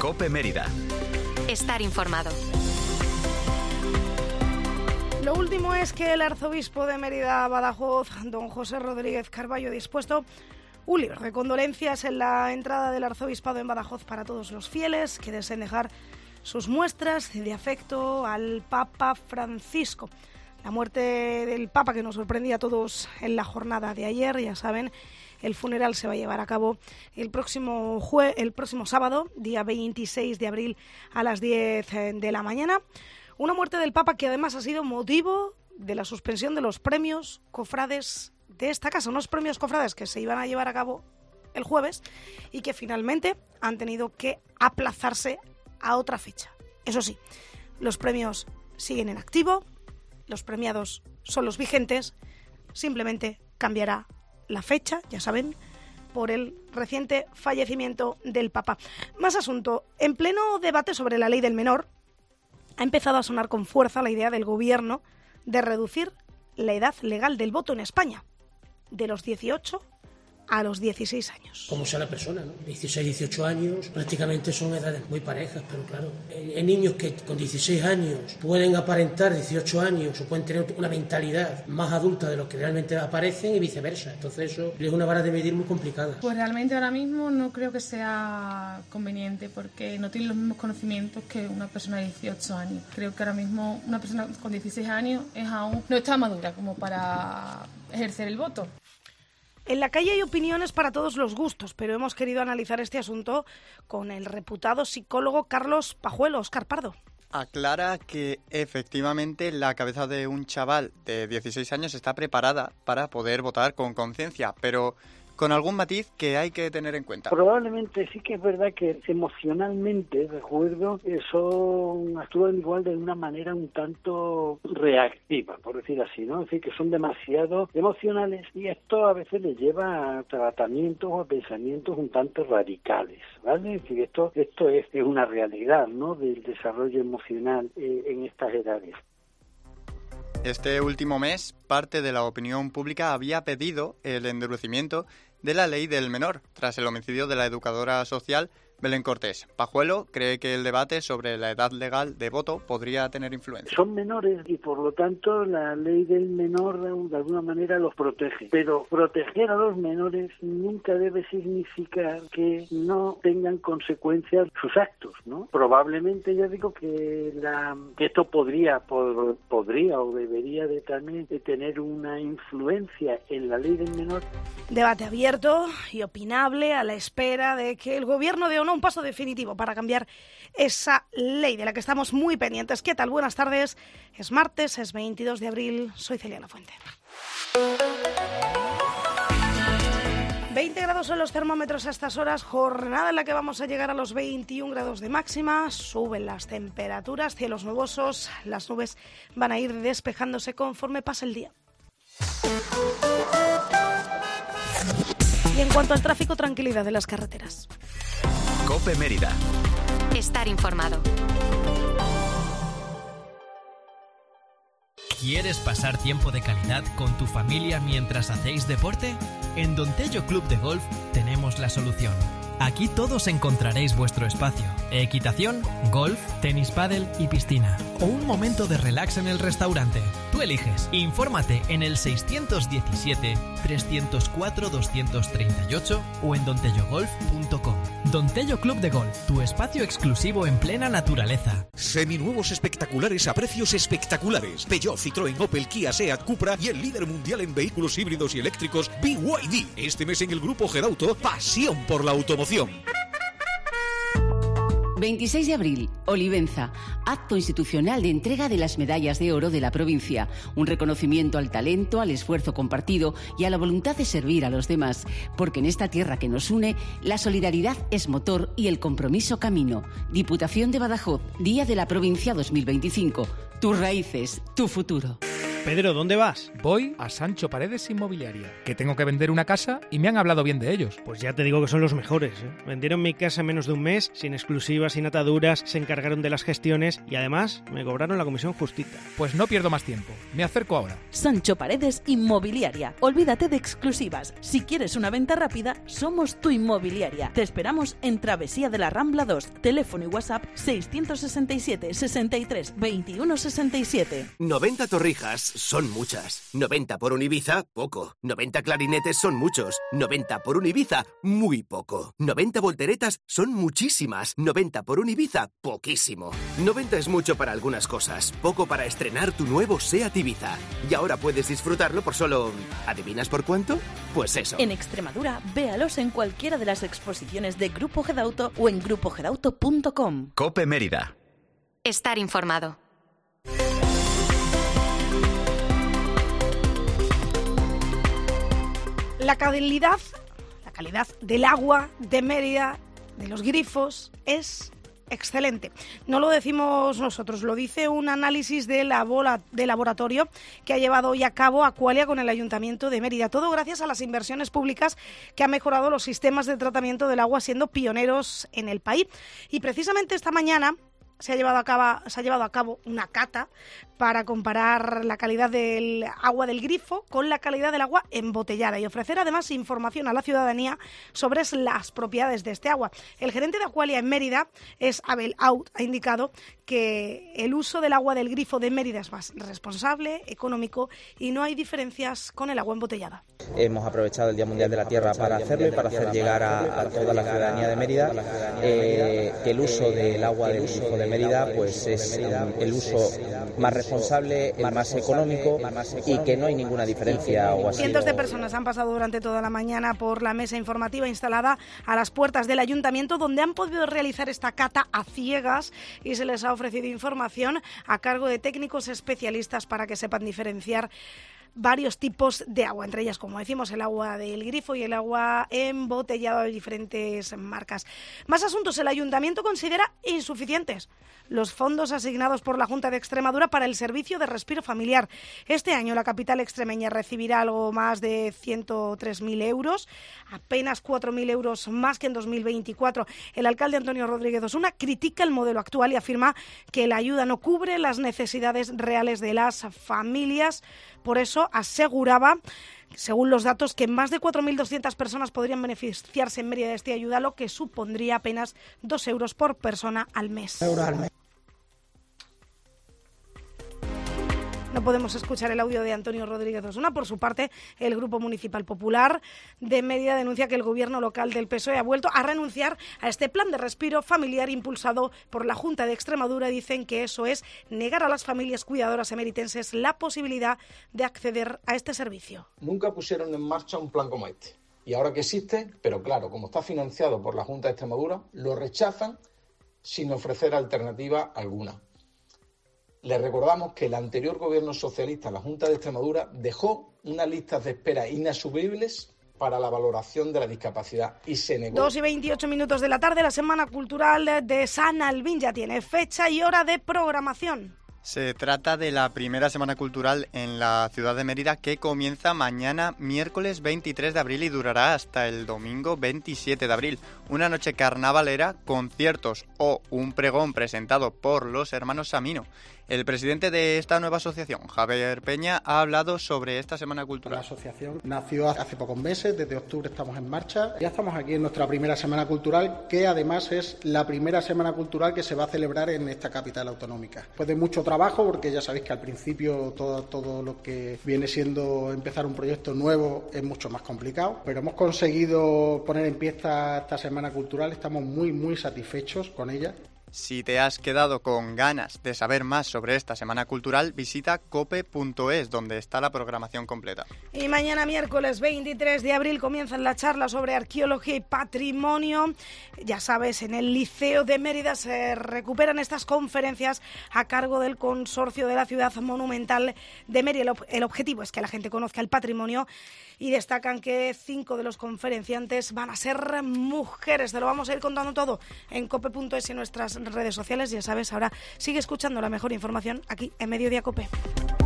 COPE Mérida. Estar informado. Lo último es que el arzobispo de Mérida Badajoz, don José Rodríguez Carballo, ha dispuesto un libro de condolencias en la entrada del arzobispado en Badajoz para todos los fieles que deseen dejar sus muestras de afecto al Papa Francisco. La muerte del Papa, que nos sorprendía a todos en la jornada de ayer, ya saben, el funeral se va a llevar a cabo el próximo sábado, día 26 de abril a las 10 de la mañana. Una muerte del Papa que además ha sido motivo de la suspensión de los premios cofrades de esta casa, unos premios cofrades que se iban a llevar a cabo el jueves y que finalmente han tenido que aplazarse a otra fecha. Eso sí, los premios siguen en activo, los premiados son los vigentes, simplemente cambiará la fecha, ya saben, por el reciente fallecimiento del Papa. Más asunto, en pleno debate sobre la ley del menor, ha empezado a sonar con fuerza la idea del gobierno de reducir la edad legal del voto en España, de los 18 a los 16 años. Como sea la persona, ¿no? 16, 18 años, prácticamente son edades muy parejas, pero claro, hay niños que con 16 años pueden aparentar 18 años o pueden tener una mentalidad más adulta de lo que realmente aparecen y viceversa. Entonces eso es una vara de medir muy complicada. Pues realmente ahora mismo no creo que sea conveniente porque no tienen los mismos conocimientos que una persona de 18 años. Creo que ahora mismo una persona con 16 años no está madura como para ejercer el voto. En la calle hay opiniones para todos los gustos, pero hemos querido analizar este asunto con el reputado psicólogo Carlos Pajuelo. Óscar Pardo. Aclara que efectivamente la cabeza de un chaval de 16 años está preparada para poder votar con conciencia, pero con algún matiz que hay que tener en cuenta. Probablemente sí que es verdad que emocionalmente, recuerdo, actúan igual de una manera un tanto reactiva, por decir así, ¿no? Es decir, que son demasiado emocionales y esto a veces les lleva a tratamientos o a pensamientos un tanto radicales, ¿vale? Es decir, esto es una realidad, ¿no?, del desarrollo emocional en estas edades. Este último mes, parte de la opinión pública había pedido el endurecimiento de la ley del menor, tras el homicidio de la educadora social Belén Cortés. Pajuelo cree que el debate sobre la edad legal de voto podría tener influencia. Son menores y por lo tanto la ley del menor de alguna manera los protege. Pero proteger a los menores nunca debe significar que no tengan consecuencias sus actos, ¿no? Probablemente yo digo que esto podría o debería de también de tener una influencia en la ley del menor. Debate abierto y opinable a la espera de que el gobierno dé o no un paso definitivo para cambiar esa ley de la que estamos muy pendientes. ¿Qué tal? Buenas tardes. Es martes, es 22 de abril. Soy Celia Lafuente. 20 grados son los termómetros a estas horas, jornada en la que vamos a llegar a los 21 grados de máxima, suben las temperaturas, cielos nubosos, las nubes van a ir despejándose conforme pase el día. Y en cuanto al tráfico, tranquilidad de las carreteras. COPE Mérida. Estar informado. ¿Quieres pasar tiempo de calidad con tu familia mientras hacéis deporte? En Don Tello Club de Golf tenemos la solución. Aquí todos encontraréis vuestro espacio. Equitación, golf, tenis pádel y piscina. O un momento de relax en el restaurante. Tú eliges. Infórmate en el 617-304-238 o en dontellogolf.com. Don Tello Club de Golf, tu espacio exclusivo en plena naturaleza. Seminuevos espectaculares a precios espectaculares. Peugeot, Citroën, Opel, Kia, Seat, Cupra y el líder mundial en vehículos híbridos y eléctricos, BYD. Este mes en el grupo Gedauto, pasión por la automoción. 26 de abril, Olivenza, acto institucional de entrega de las medallas de oro de la provincia, un reconocimiento al talento, al esfuerzo compartido y a la voluntad de servir a los demás, porque en esta tierra que nos une, la solidaridad es motor y el compromiso camino. Diputación de Badajoz, Día de la Provincia 2025. Tus raíces, tu futuro. Pedro, ¿dónde vas? Voy a Sancho Paredes Inmobiliaria, que tengo que vender una casa y me han hablado bien de ellos. Pues ya te digo que son los mejores, ¿eh? Vendieron mi casa en menos de un mes, sin exclusivas, sin ataduras, se encargaron de las gestiones y además me cobraron la comisión justita. Pues no pierdo más tiempo, me acerco ahora. Sancho Paredes Inmobiliaria. Olvídate de exclusivas. Si quieres una venta rápida, somos tu inmobiliaria. Te esperamos en Travesía de la Rambla 2. Teléfono y WhatsApp 667 63 21 67. 90 torrijas son muchas. 90 por un Ibiza, poco. 90 clarinetes son muchos. 90 por un Ibiza, muy poco. 90 volteretas son muchísimas. 90 por un Ibiza, poquísimo. 90 es mucho para algunas cosas, poco para estrenar tu nuevo SEAT Ibiza. Y ahora puedes disfrutarlo por solo... ¿adivinas por cuánto? Pues eso. En Extremadura, véalos en cualquiera de las exposiciones de Grupo Gedauto o en grupogedauto.com. COPE Mérida. Estar informado. La calidad del agua de Mérida, de los grifos, es excelente. No lo decimos nosotros, lo dice un análisis de laboratorio que ha llevado hoy a cabo Aqualia con el Ayuntamiento de Mérida. Todo gracias a las inversiones públicas que han mejorado los sistemas de tratamiento del agua, siendo pioneros en el país. Y precisamente esta mañana se ha llevado a cabo una cata para comparar la calidad del agua del grifo con la calidad del agua embotellada y ofrecer además información a la ciudadanía sobre las propiedades de este agua. El gerente de Aqualia en Mérida, es Abel Aut, ha indicado que el uso del agua del grifo de Mérida es más responsable, económico y no hay diferencias con el agua embotellada. Hemos aprovechado el Día Mundial de la Tierra para hacerlo y para hacer llegar a toda la ciudadanía de Mérida que el uso del agua del grifo de Mérida pues es el uso más responsable, el más económico y que no hay ninguna diferencia. Cientos de personas han pasado durante toda la mañana por la mesa informativa instalada a las puertas del Ayuntamiento, donde han podido realizar esta cata a ciegas y se les ha ofrecido información a cargo de técnicos especialistas para que sepan diferenciar varios tipos de agua, entre ellas, como decimos, el agua del grifo y el agua embotellada de diferentes marcas. Más asuntos. El Ayuntamiento considera insuficientes los fondos asignados por la Junta de Extremadura para el servicio de respiro familiar. Este año la capital extremeña recibirá algo más de 103.000 euros, apenas 4.000 euros más que en 2024. El alcalde Antonio Rodríguez Osuna critica el modelo actual y afirma que la ayuda no cubre las necesidades reales de las familias. Por eso aseguraba, según los datos, que más de 4.200 personas podrían beneficiarse en Mérida de esta ayuda, lo que supondría apenas 2 euros por persona al mes. No podemos escuchar el audio de Antonio Rodríguez Osuna. Por su parte, el Grupo Municipal Popular de Mérida denuncia que el gobierno local del PSOE ha vuelto a renunciar a este plan de respiro familiar impulsado por la Junta de Extremadura. Dicen que eso es negar a las familias cuidadoras emeritenses la posibilidad de acceder a este servicio. Nunca pusieron en marcha un plan como este. Y ahora que existe, pero claro, como está financiado por la Junta de Extremadura, lo rechazan sin ofrecer alternativa alguna. Les recordamos que el anterior gobierno socialista, la Junta de Extremadura, dejó unas listas de espera inasumibles para la valoración de la discapacidad y se negó. 2:28 de la tarde, la Semana Cultural de San Albín ya tiene fecha y hora de programación. Se trata de la primera Semana Cultural en la ciudad de Mérida que comienza mañana miércoles 23 de abril y durará hasta el domingo 27 de abril. Una noche carnavalera, conciertos o un pregón presentado por los hermanos Samino. El presidente de esta nueva asociación, Javier Peña, ha hablado sobre esta Semana Cultural. La asociación nació hace pocos meses, desde octubre estamos en marcha. Ya estamos aquí en nuestra primera Semana Cultural, que además es la primera Semana Cultural que se va a celebrar en esta capital autonómica. Después de mucho trabajo, porque ya sabéis que al principio todo lo que viene siendo empezar un proyecto nuevo es mucho más complicado, pero hemos conseguido poner en pie esta Semana Cultural, estamos muy satisfechos con ella. Si te has quedado con ganas de saber más sobre esta Semana Cultural, visita cope.es, donde está la programación completa. Y mañana miércoles 23 de abril comienzan la charla sobre arqueología y patrimonio. Ya sabes, en el Liceo de Mérida se recuperan estas conferencias a cargo del Consorcio de la Ciudad Monumental de Mérida. El objetivo es que la gente conozca el patrimonio y destacan que 5 de los conferenciantes van a ser mujeres. Te lo vamos a ir contando todo en cope.es y en nuestras redes sociales. Ya sabes, ahora sigue escuchando la mejor información aquí en Mediodía Cope.